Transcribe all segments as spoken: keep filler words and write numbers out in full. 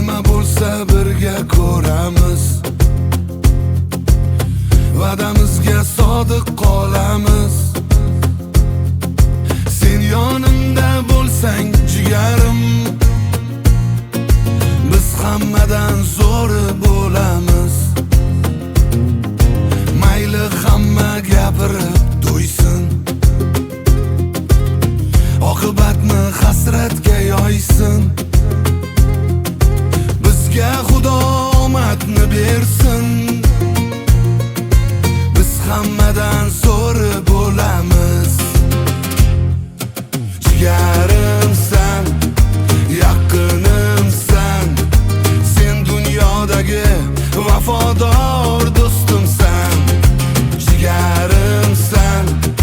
nima bo'lsa birga ko'ramiz. Va'damizga sodiq qolamiz. Sen yonimda bo'lsang jigarim, biz hammadan zo'ri bo'lamiz. Mayli hamma gapirib to'ysin, oqibatni hasratga yoysin. Bizga Xudo omadni bersin, biz hammadan zo'ri bo'lamiz. Jigarimsan, yaqinimsan, sen dunyodagi vafodor do'stimsan. Jigarimsan,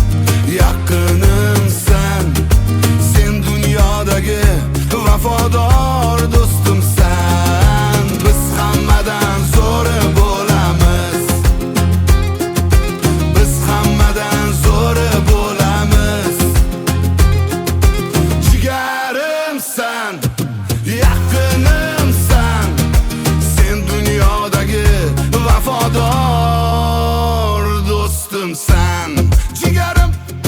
yaqinimsan, sen dunyodagi vafodor do'stimsan. Biz hammadan zo'ri bo'lamiz, biz hammadan zo'ri bo'lamiz. Jigarimsan, yaqinimsan, sen dunyodagi vafodor do'stimsan. Jigarim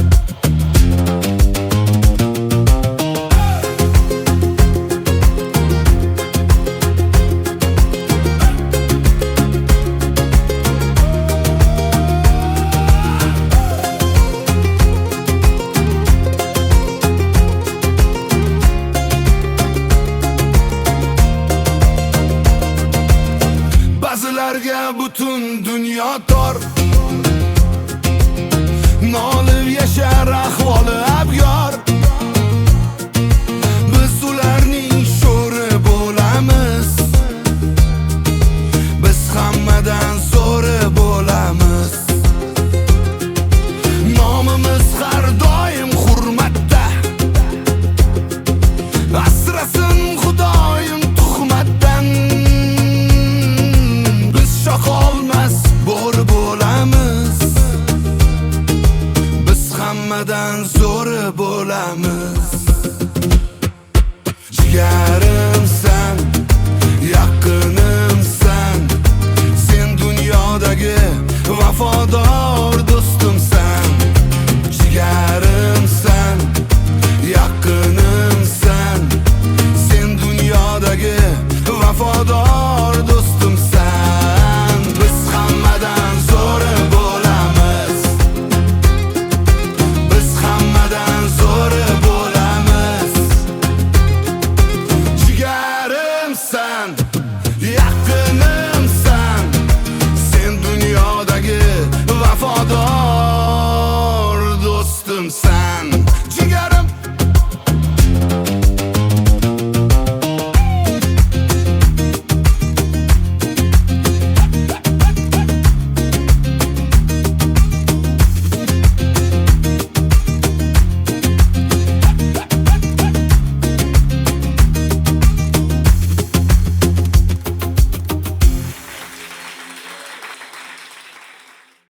ba'zilarga butun dunyo tor, nolib yashar ahvoli